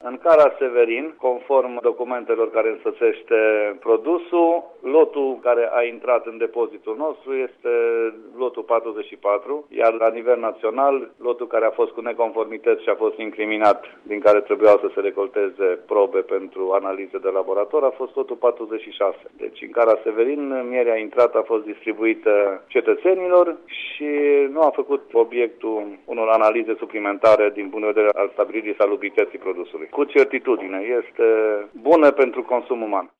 În Cara Severin, conform documentelor care însoțește produsul, lotul care a intrat în depozitul nostru este lotul 44, iar la nivel național, lotul care a fost cu neconformități și a fost incriminat, din care trebuiau să se recolteze probe pentru analize de laborator, a fost lotul 46. Deci în Cara Severin, mierea intrat a fost distribuită cetățenilor și nu a făcut obiectul unor analize suplimentare din punct de vedere al stabilirii salubrității produsului. Cu certitudine, este bună pentru consum uman.